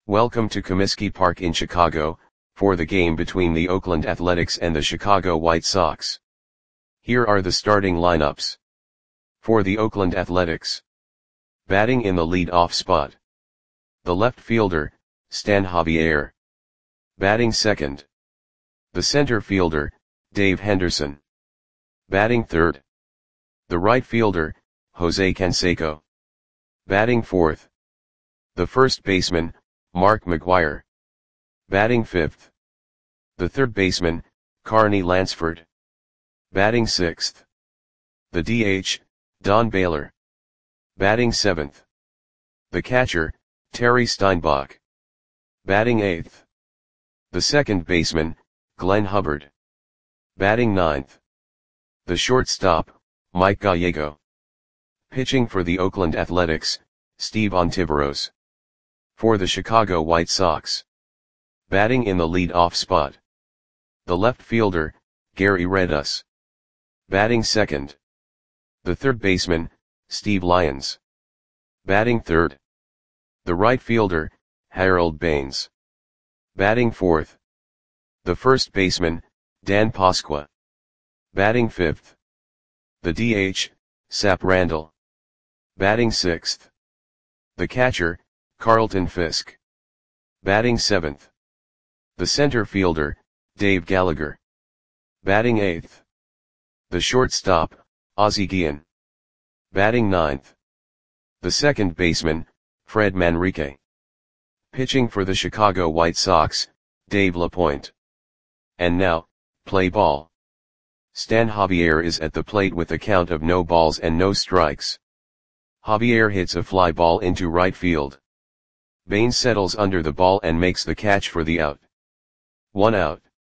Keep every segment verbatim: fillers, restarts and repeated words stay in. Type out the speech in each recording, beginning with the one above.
Welcome to Comiskey Park in Chicago, for the game between the Oakland Athletics and the Chicago White Sox. Here are the starting lineups. For the Oakland Athletics. Batting in the lead-off spot. The left fielder, Stan Javier. Batting second. The center fielder, Dave Henderson. Batting third. The right fielder, Jose Canseco. Batting fourth. The first baseman, Mark McGwire. Batting fifth. The third baseman, Carney Lansford. Batting sixth. The D H, Don Baylor. Batting seventh. The catcher, Terry Steinbach. Batting eighth. The second baseman, Glenn Hubbard. Batting ninth. The shortstop, Mike Gallego. Pitching for the Oakland Athletics, Steve Ontiveros. For the Chicago White Sox. Batting in the lead-off spot. The left fielder, Gary Redus. Batting second. The third baseman, Steve Lyons. Batting third. The right fielder, Harold Baines. Batting fourth. The first baseman, Dan Pasqua. Batting fifth. The D H, Sap Randall. Batting sixth. The catcher, Carlton Fisk. Batting seventh. The center fielder, Dave Gallagher. Batting eighth. The shortstop, Ozzie Guillen. Batting ninth. The second baseman, Fred Manrique. Pitching for the Chicago White Sox, Dave LaPointe. And now, play ball. Stan Javier is at the plate with a count of no balls and no strikes. Javier hits a fly ball into right field. Baines settles under the ball and makes the catch for the out. One out.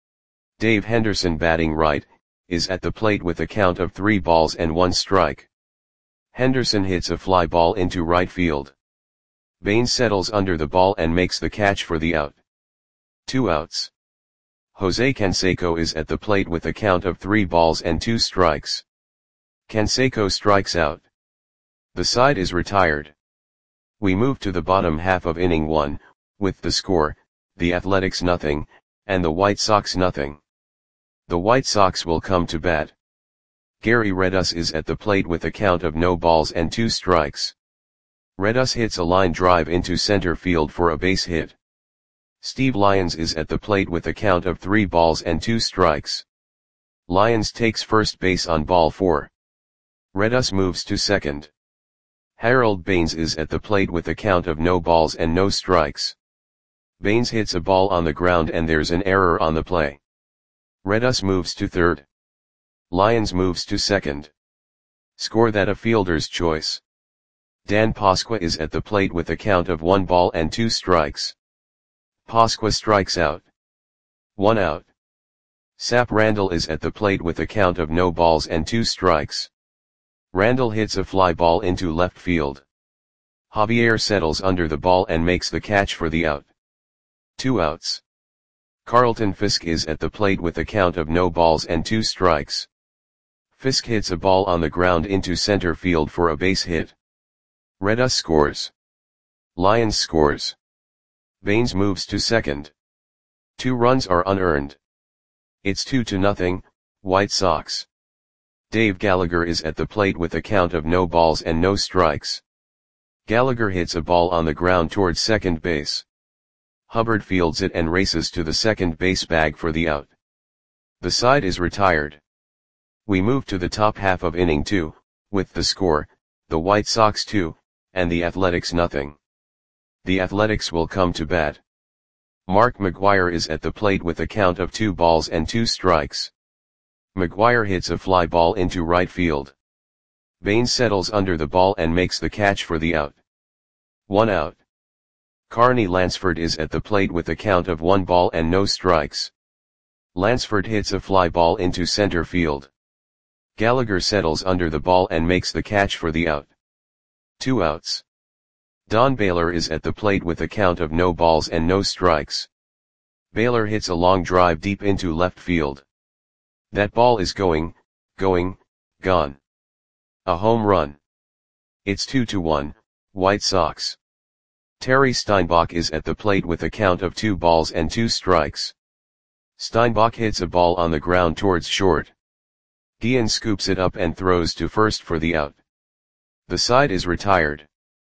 Dave Henderson, batting right, is at the plate with a count of three balls and one strike. Henderson hits a fly ball into right field. Baines settles under the ball and makes the catch for the out. Two outs. Jose Canseco is at the plate with a count of three balls and two strikes. Canseco strikes out. The side is retired. We move to the bottom half of inning one, with the score, the Athletics nothing, and the White Sox nothing. The White Sox will come to bat. Gary Redus is at the plate with a count of no balls and two strikes. Redus hits a line drive into center field for a base hit. Steve Lyons is at the plate with a count of three balls and two strikes. Lyons takes first base on ball four. Redus moves to second. Harold Baines is at the plate with a count of no balls and no strikes. Baines hits a ball on the ground and there's an error on the play. Redus moves to third. Lyons moves to second. Score that a fielder's choice. Dan Pasqua is at the plate with a count of one ball and two strikes. Pasqua strikes out. One out. Sap Randall is at the plate with a count of no balls and two strikes. Randall hits a fly ball into left field. Javier settles under the ball and makes the catch for the out. Two outs. Carlton Fisk is at the plate with a count of no balls and two strikes. Fisk hits a ball on the ground into center field for a base hit. Redus scores. Lyons scores. Baines moves to second. Two runs are unearned. It's two to nothing, White Sox. Dave Gallagher is at the plate with a count of no balls and no strikes. Gallagher hits a ball on the ground towards second base. Hubbard fields it and races to the second base bag for the out. The side is retired. We move to the top half of inning two, with the score, the White Sox two, and the Athletics nothing. The Athletics will come to bat. Mark McGwire is at the plate with a count of two balls and two strikes. McGwire hits a fly ball into right field. Baines settles under the ball and makes the catch for the out. One out. Carney Lansford is at the plate with a count of one ball and no strikes. Lansford hits a fly ball into center field. Gallagher settles under the ball and makes the catch for the out. Two outs. Don Baylor is at the plate with a count of no balls and no strikes. Baylor hits a long drive deep into left field. That ball is going, going, gone. A home run. It's two to one, White Sox. Terry Steinbach is at the plate with a count of two balls and two strikes. Steinbach hits a ball on the ground towards short. Guillen scoops it up and throws to first for the out. The side is retired.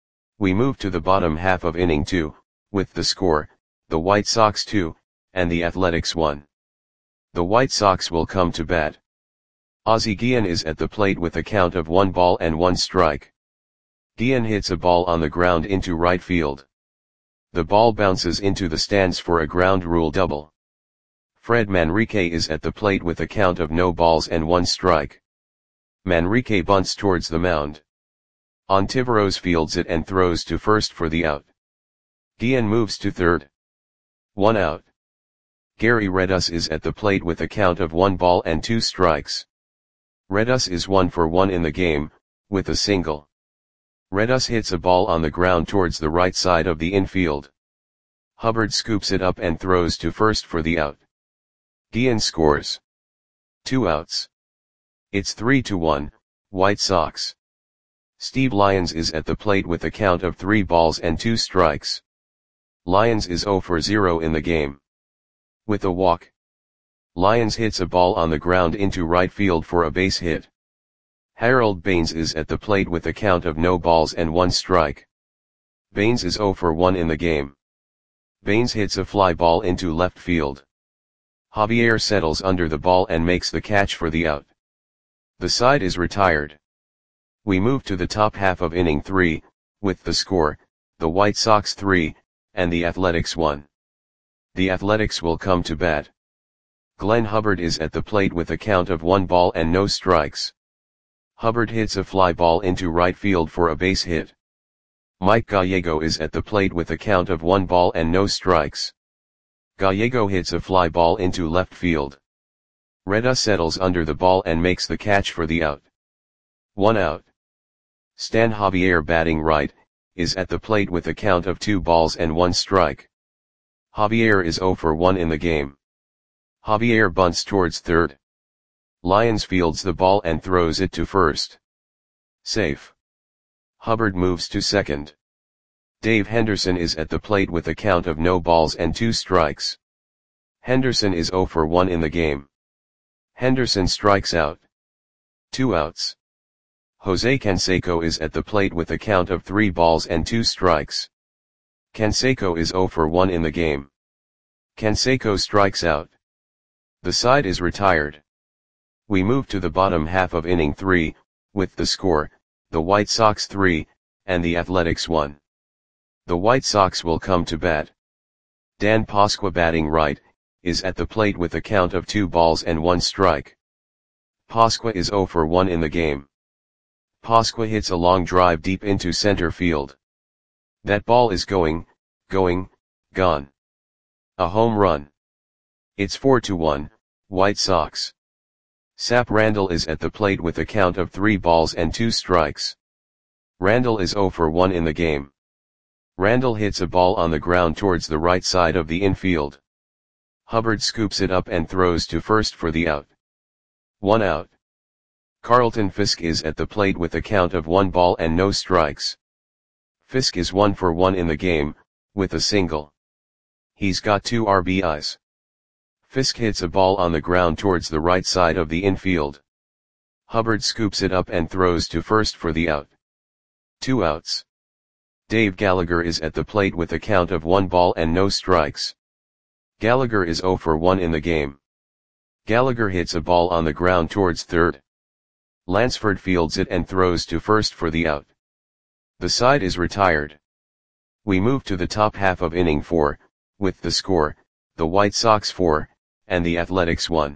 We move to the bottom half of inning two, with the score, the White Sox two, and the Athletics one. The White Sox will come to bat. Ozzie Guillen is at the plate with a count of one ball and one strike. Guillen hits a ball on the ground into right field. The ball bounces into the stands for a ground rule double. Fred Manrique is at the plate with a count of no balls and one strike. Manrique bunts towards the mound. Ontiveros fields it and throws to first for the out. Guillen moves to third. One out. Gary Redus is at the plate with a count of one ball and two strikes. Redus is one for one in the game, with a single. Redus hits a ball on the ground towards the right side of the infield. Hubbard scoops it up and throws to first for the out. Guillen scores. Two outs. It's three to one, White Sox. Steve Lyons is at the plate with a count of three balls and two strikes. Lyons is zero for zero in the game. With a walk. Lyons hits a ball on the ground into right field for a base hit. Harold Baines is at the plate with a count of no balls and one strike. Baines is zero for one in the game. Baines hits a fly ball into left field. Javier settles under the ball and makes the catch for the out. The side is retired. We move to the top half of inning three, with the score, the White Sox three, and the Athletics one. The Athletics will come to bat. Glenn Hubbard is at the plate with a count of one ball and no strikes. Hubbard hits a fly ball into right field for a base hit. Mike Gallego is at the plate with a count of one ball and no strikes. Gallego hits a fly ball into left field. Redus settles under the ball and makes the catch for the out. One out. Stan Javier, batting right, is at the plate with a count of two balls and one strike. Javier is zero for one in the game. Javier bunts towards third. Lyons fields the ball and throws it to first. Safe. Hubbard moves to second. Dave Henderson is at the plate with a count of no balls and two strikes. Henderson is zero for one in the game. Henderson strikes out. Two outs. Jose Canseco is at the plate with a count of three balls and two strikes. Canseco is zero for one in the game. Canseco strikes out. The side is retired. We move to the bottom half of inning three, with the score, the White Sox three, and the Athletics one. The White Sox will come to bat. Dan Pasqua, batting right, is at the plate with a count of two balls and one strike. Pasqua is zero for one in the game. Pasqua hits a long drive deep into center field. That ball is going, going, gone. A home run. It's four to one, White Sox. Sap Randall is at the plate with a count of three balls and two strikes. Randall is zero for one in the game. Randall hits a ball on the ground towards the right side of the infield. Hubbard scoops it up and throws to first for the out. One out. Carlton Fisk is at the plate with a count of one ball and no strikes. Fisk is one for one in the game, with a single. He's got two R B Is. Fisk hits a ball on the ground towards the right side of the infield. Hubbard scoops it up and throws to first for the out. Two outs. Dave Gallagher is at the plate with a count of one ball and no strikes. Gallagher is zero for one in the game. Gallagher hits a ball on the ground towards third. Lansford fields it and throws to first for the out. The side is retired. We move to the top half of inning four, with the score, the White Sox four, and the Athletics one.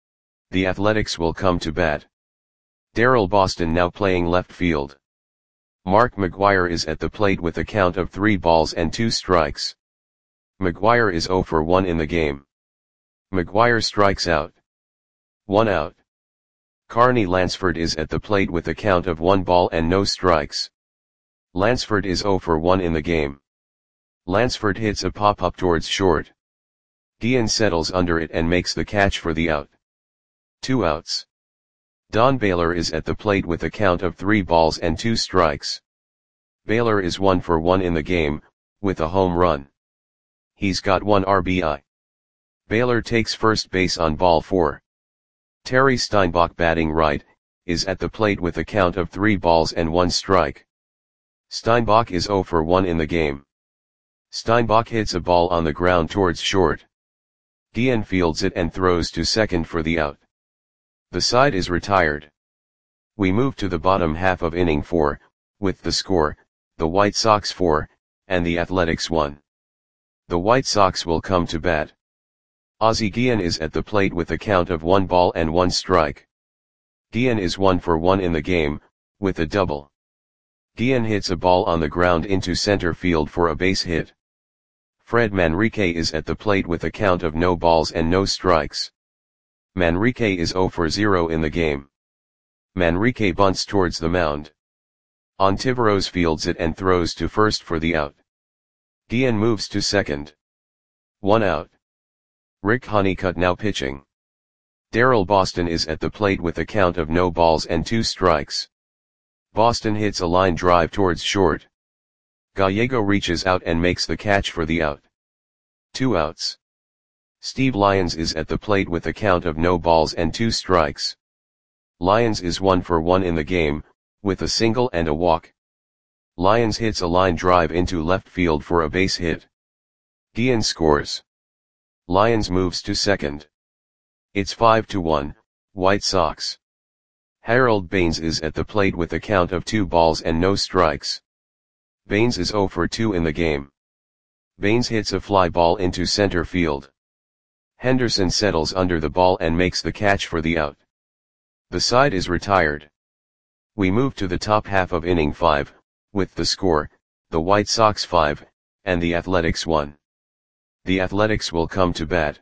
The Athletics will come to bat. Darrell Boston now playing left field. Mark McGwire is at the plate with a count of three balls and two strikes. McGwire is zero for one in the game. McGwire strikes out. One out. Carney Lansford is at the plate with a count of one ball and no strikes. Lansford is zero for one in the game. Lansford hits a pop-up towards short. Guillen settles under it and makes the catch for the out. Two outs. Don Baylor is at the plate with a count of three balls and two strikes. Baylor is one for one in the game, with a home run. He's got one R B I. Baylor takes first base on ball four. Terry Steinbach, batting right, is at the plate with a count of three balls and one strike. Steinbach is zero for one in the game. Steinbach hits a ball on the ground towards short. Guillen fields it and throws to second for the out. The side is retired. We move to the bottom half of inning four, with the score, the White Sox four, and the Athletics one. The White Sox will come to bat. Ozzie Guillen is at the plate with a count of one ball and one strike. Guillen is one for one in the game, with a double. Guillen hits a ball on the ground into center field for a base hit. Fred Manrique is at the plate with a count of no balls and no strikes. Manrique is zero for zero in the game. Manrique bunts towards the mound. Ontiveros fields it and throws to first for the out. Guillen moves to second. One out. Rick Honeycutt now pitching. Darrell Boston is at the plate with a count of no balls and two strikes. Boston hits a line drive towards short. Gallego reaches out and makes the catch for the out. Two outs. Steve Lyons is at the plate with a count of no balls and two strikes. Lyons is one for one in the game, with a single and a walk. Lyons hits a line drive into left field for a base hit. Guillen scores. Lyons moves to second. It's five to one, White Sox. Harold Baines is at the plate with a count of two balls and no strikes. Baines is zero for two in the game. Baines hits a fly ball into center field. Henderson settles under the ball and makes the catch for the out. The side is retired. We move to the top half of inning five, with the score, the White Sox five, and the Athletics one. The Athletics will come to bat.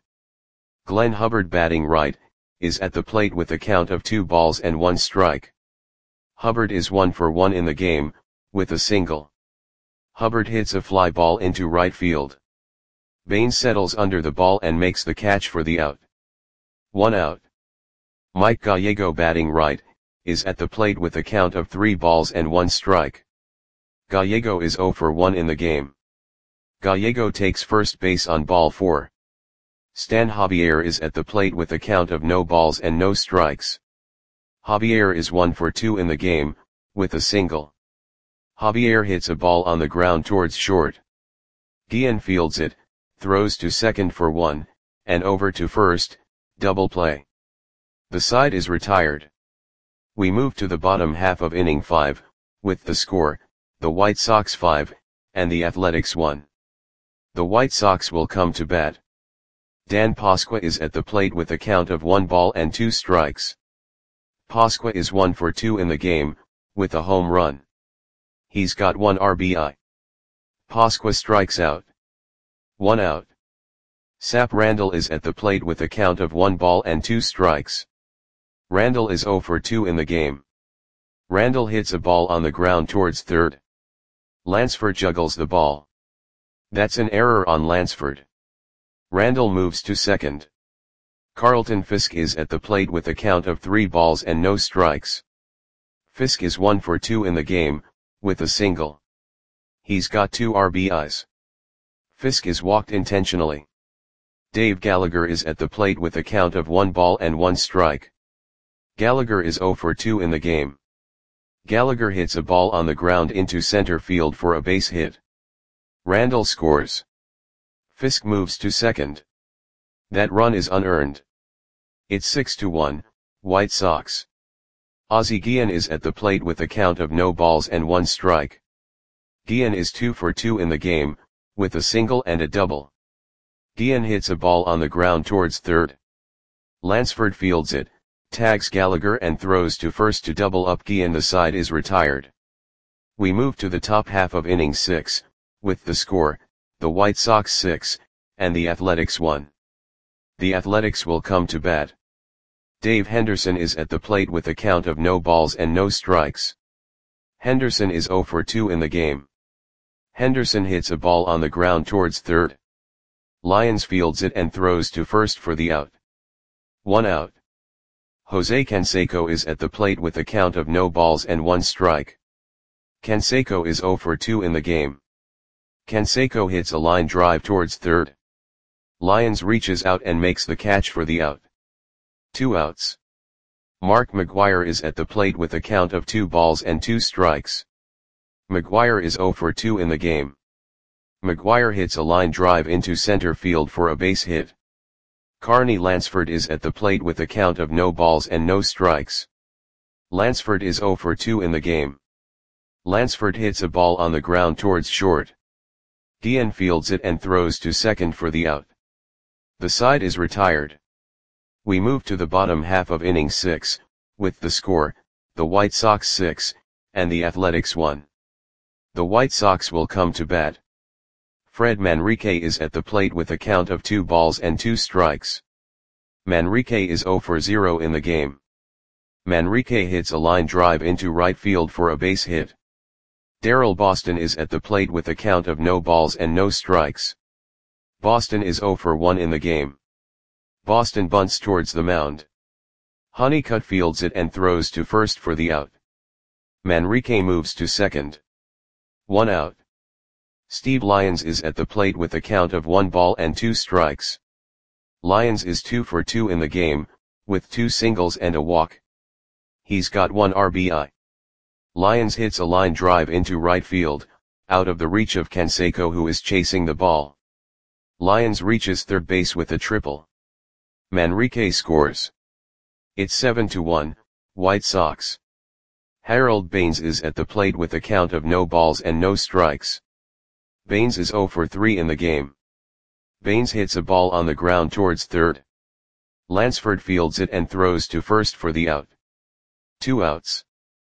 Glenn Hubbard, batting right, is at the plate with a count of two balls and one strike. Hubbard is one for one in the game, with a single. Hubbard hits a fly ball into right field. Baines settles under the ball and makes the catch for the out. One out. Mike Gallego, batting right, is at the plate with a count of three balls and one strike. Gallego is zero for one in the game. Gallego takes first base on ball four. Stan Javier is at the plate with a count of no balls and no strikes. Javier is one for two in the game, with a single. Javier hits a ball on the ground towards short. Guillen fields it, throws to second for one, and over to first, double play. The side is retired. We move to the bottom half of inning five, with the score, the White Sox five, and the Athletics one. The White Sox will come to bat. Dan Pasqua is at the plate with a count of one ball and two strikes. Pasqua is one for two in the game, with a home run. He's got one R B I. Pasqua strikes out. One out. Sap Randall is at the plate with a count of one ball and two strikes. Randall is zero for two in the game. Randall hits a ball on the ground towards third. Lansford juggles the ball. That's an error on Lansford. Randall moves to second. Carlton Fisk is at the plate with a count of three balls and no strikes. Fisk is one for two in the game, with a single. He's got two R B Is. Fisk is walked intentionally. Dave Gallagher is at the plate with a count of one ball and one strike. Gallagher is zero for two in the game. Gallagher hits a ball on the ground into center field for a base hit. Randall scores. Fisk moves to second. That run is unearned. It's six to one, White Sox. Ozzie Guillen is at the plate with a count of no balls and one strike. Guillen is two for two in the game, with a single and a double. Guillen hits a ball on the ground towards third. Lansford fields it, tags Gallagher and throws to first to double up Guillen. The side is retired. We move to the top half of inning six, with the score, the White Sox six, and the Athletics one. The Athletics will come to bat. Dave Henderson is at the plate with a count of no balls and no strikes. Henderson is zero for two in the game. Henderson hits a ball on the ground towards third. Lyons fields it and throws to first for the out. One out. Jose Canseco is at the plate with a count of no balls and one strike. Canseco is zero for two in the game. Canseco hits a line drive towards third. Lyons reaches out and makes the catch for the out. Two outs. Mark McGwire is at the plate with a count of two balls and two strikes. McGwire is oh for two in the game. McGwire hits a line drive into center field for a base hit. Carney Lansford is at the plate with a count of no balls and no strikes. Lansford is oh for two in the game. Lansford hits a ball on the ground towards short. Guillen fields it and throws to second for the out. The side is retired. We move to the bottom half of inning six, with the score, the White Sox six, and the Athletics one. The White Sox will come to bat. Fred Manrique is at the plate with a count of two balls and two strikes. Manrique is oh for zero in the game. Manrique hits a line drive into right field for a base hit. Darrell Boston is at the plate with a count of no balls and no strikes. Boston is oh for one in the game. Boston bunts towards the mound. Honeycutt fields it and throws to first for the out. Manrique moves to second. One out. Steve Lyons is at the plate with a count of one ball and two strikes. Lyons is two for two in the game, with two singles and a walk. He's got one R B I. Lyons hits a line drive into right field, out of the reach of Canseco, who is chasing the ball. Lyons reaches third base with a triple. Manrique scores. It's seven to one, White Sox. Harold Baines is at the plate with a count of no balls and no strikes. Baines is oh for three in the game. Baines hits a ball on the ground towards third. Lansford fields it and throws to first for the out. Two outs.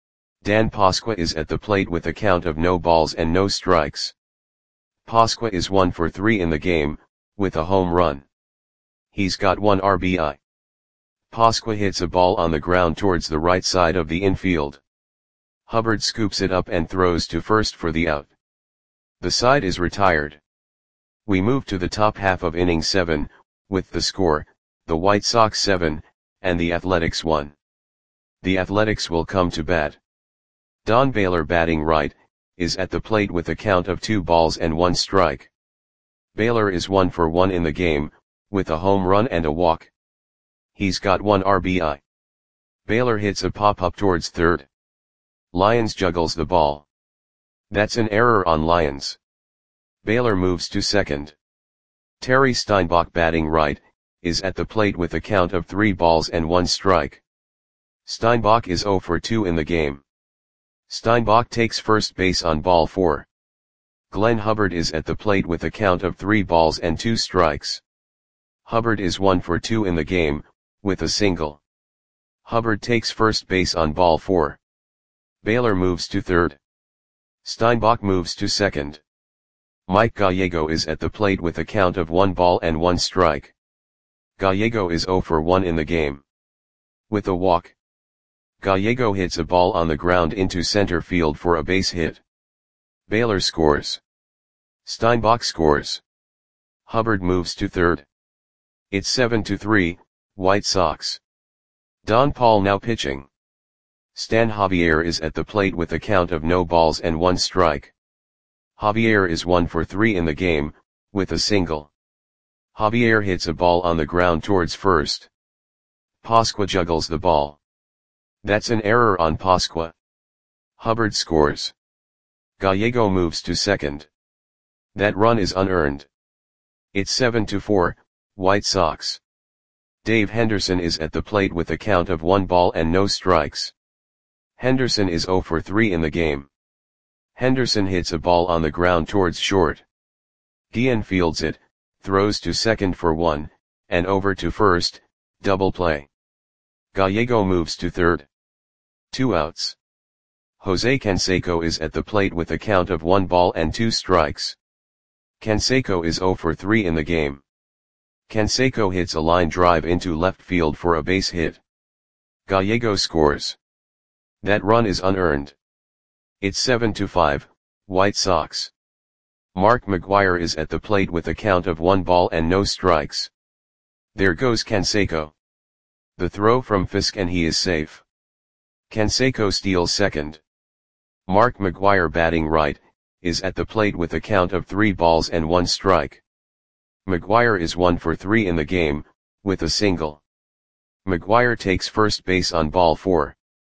Dan Pasqua is at the plate with a count of no balls and no strikes. Pasqua is one for three in the game, with a home run. He's got one R B I. Pasqua hits a ball on the ground towards the right side of the infield. Hubbard scoops it up and throws to first for the out. The side is retired. We move to the top half of inning seven, with the score, the White Sox seven, and the Athletics one. The Athletics will come to bat. Don Baylor, batting right, is at the plate with a count of two balls and one strike. Baylor is one for one in the game, with a home run and a walk. He's got one R B I. Baylor hits a pop-up towards third. Lyons juggles the ball. That's an error on Lyons. Baylor moves to second. Terry Steinbach, batting right, is at the plate with a count of three balls and one strike. Steinbach is oh for two in the game. Steinbach takes first base on ball four. Glenn Hubbard is at the plate with a count of three balls and two strikes. Hubbard is one for two in the game, with a single. Hubbard takes first base on ball four. Baylor moves to third. Steinbach moves to second. Mike Gallego is at the plate with a count of one ball and one strike. Gallego is oh for one in the game. With a walk. Gallego hits a ball on the ground into center field for a base hit. Baylor scores. Steinbach scores. Hubbard moves to third. It's seven to three, White Sox. Don Paul now pitching. Stan Javier is at the plate with a count of no balls and one strike. Javier is one for three in the game, with a single. Javier hits a ball on the ground towards first. Pasqua juggles the ball. That's an error on Pasqua. Hubbard scores. Gallego moves to second. That run is unearned. It's seven to four, White Sox. Dave Henderson is at the plate with a count of one ball and no strikes. Henderson is oh for three in the game. Henderson hits a ball on the ground towards short. Guillen fields it, throws to second for one, and over to first, double play. Gallego moves to third. Two outs. Jose Canseco is at the plate with a count of one ball and two strikes. Canseco is oh for three in the game. Canseco hits a line drive into left field for a base hit. Gallego scores. That run is unearned. It's seven to five, White Sox. Mark McGwire is at the plate with a count of one ball and no strikes. There goes Canseco. The throw from Fisk and he is safe. Canseco steals second. Mark McGwire, batting right, is at the plate with a count of three balls and one strike. McGuire is one for three in the game, with a single. McGuire takes first base on ball four.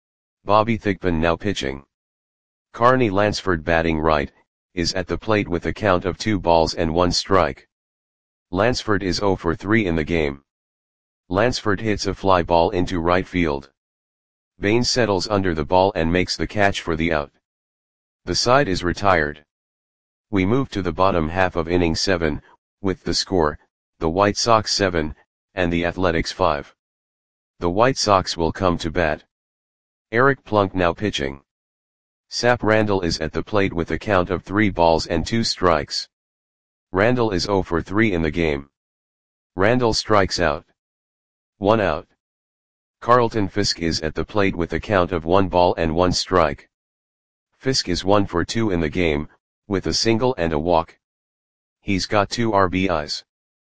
Bobby Thigpen now pitching. Carney Lansford batting right, is at the plate with a count of two balls and one strike. Lansford is zero for three in the game. Lansford hits a fly ball into right field. Baines settles under the ball and makes the catch for the out. The side is retired. We move to the bottom half of inning seven, with the score, the White Sox seven, and the Athletics five. The White Sox will come to bat. Eric Plunk now pitching. Sap Randall is at the plate with a count of three balls and two strikes. Randall is zero for three in the game. Randall strikes out. One out. Carlton Fisk is at the plate with a count of one ball and one strike. Fisk is one for two in the game, with a single and a walk. He's got two R B Is.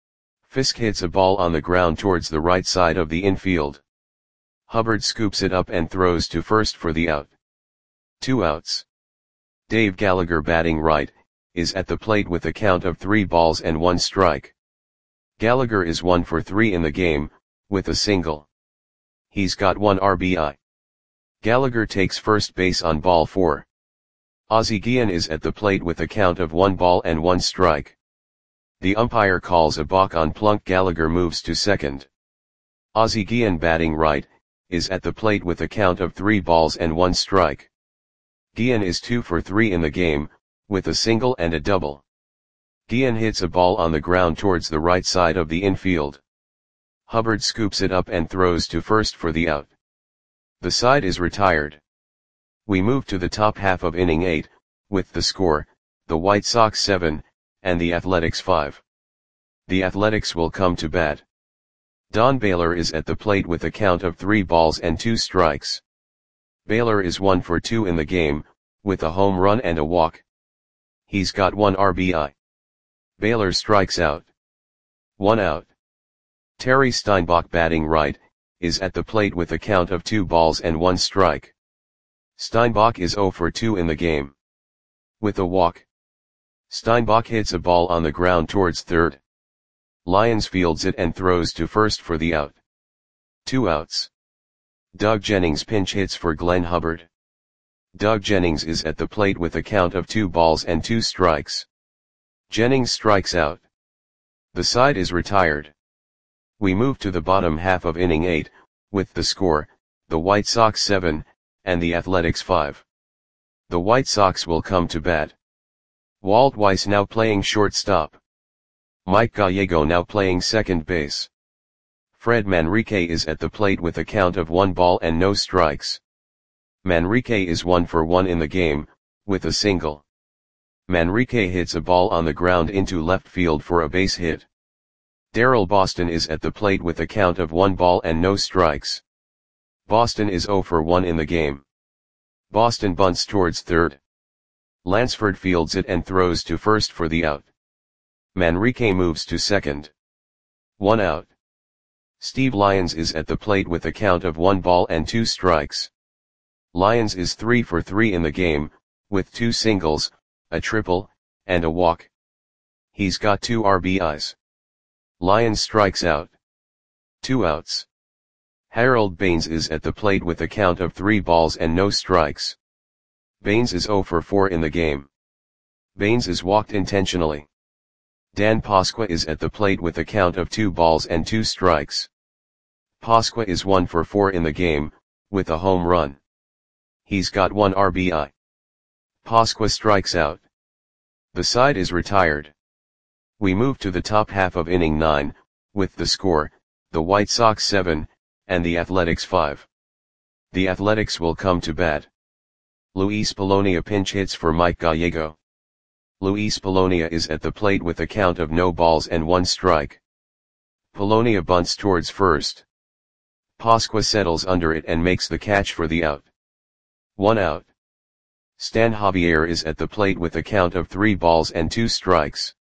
Fisk hits a ball on the ground towards the right side of the infield. Hubbard scoops it up and throws to first for the out. Two outs. Dave Gallagher batting right, is at the plate with a count of three balls and one strike. Gallagher is one for three in the game, with a single. He's got one R B I. Gallagher takes first base on ball four. Ozzie Guillen is at the plate with a count of one ball and one strike. The umpire calls a balk on Plunk. Gallagher moves to second. Ozzie Guillen batting right, is at the plate with a count of three balls and one strike. Guillen is two for three in the game, with a single and a double. Guillen hits a ball on the ground towards the right side of the infield. Hubbard scoops it up and throws to first for the out. The side is retired. We move to the top half of inning eight, with the score, the White Sox seven, and the Athletics five. The Athletics will come to bat. Don Baylor is at the plate with a count of three balls and two strikes. Baylor is one for two in the game, with a home run and a walk. He's got one R B I. Baylor strikes out. One out. Terry Steinbach batting right, is at the plate with a count of two balls and one strike. Steinbach is zero for two in the game. With a walk. Steinbach hits a ball on the ground towards third. Lyons fields it and throws to first for the out. Two outs. Doug Jennings pinch hits for Glenn Hubbard. Doug Jennings is at the plate with a count of two balls and two strikes. Jennings strikes out. The side is retired. We move to the bottom half of inning eight, with the score, the White Sox seven, and the Athletics five. The White Sox will come to bat. Walt Weiss now playing shortstop. Mike Gallego now playing second base. Fred Manrique is at the plate with a count of one ball and no strikes. Manrique is one for one in the game, with a single. Manrique hits a ball on the ground into left field for a base hit. Darrell Boston is at the plate with a count of one ball and no strikes. Boston is zero for one in the game. Boston bunts towards third. Lansford fields it and throws to first for the out. Manrique moves to second. One out. Steve Lyons is at the plate with a count of one ball and two strikes. Lyons is three for three in the game, with two singles, a triple, and a walk. He's got two R B Is. Lyons strikes out. Two outs. Harold Baines is at the plate with a count of three balls and no strikes. Baines is zero for four in the game. Baines is walked intentionally. Dan Pasqua is at the plate with a count of two balls and two strikes. Pasqua is one for four in the game, with a home run. He's got one R B I. Pasqua strikes out. The side is retired. We move to the top half of inning nine, with the score, the White Sox seven, and the Athletics five. The Athletics will come to bat. Luis Polonia pinch hits for Mike Gallego. Luis Polonia is at the plate with a count of no balls and one strike. Polonia bunts towards first. Pasqua settles under it and makes the catch for the out. One out. Stan Javier is at the plate with a count of three balls and two strikes.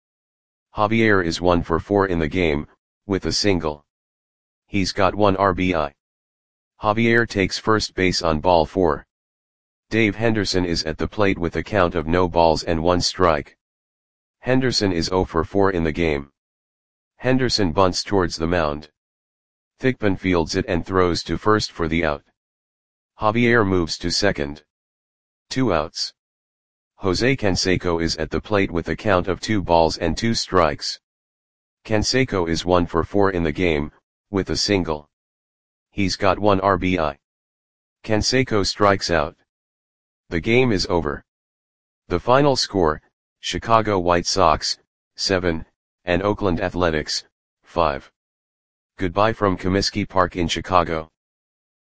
Javier is one for four in the game, with a single. He's got one R B I. Javier takes first base on ball four. Dave Henderson is at the plate with a count of no balls and one strike. Henderson is zero for four in the game. Henderson bunts towards the mound. Thigpen fields it and throws to first for the out. Javier moves to second. Two outs. Jose Canseco is at the plate with a count of two balls and two strikes. Canseco is one for four in the game, with a single. He's got one R B I. Canseco strikes out. The game is over. The final score, Chicago White Sox, seven, and Oakland Athletics, five. Goodbye from Comiskey Park in Chicago.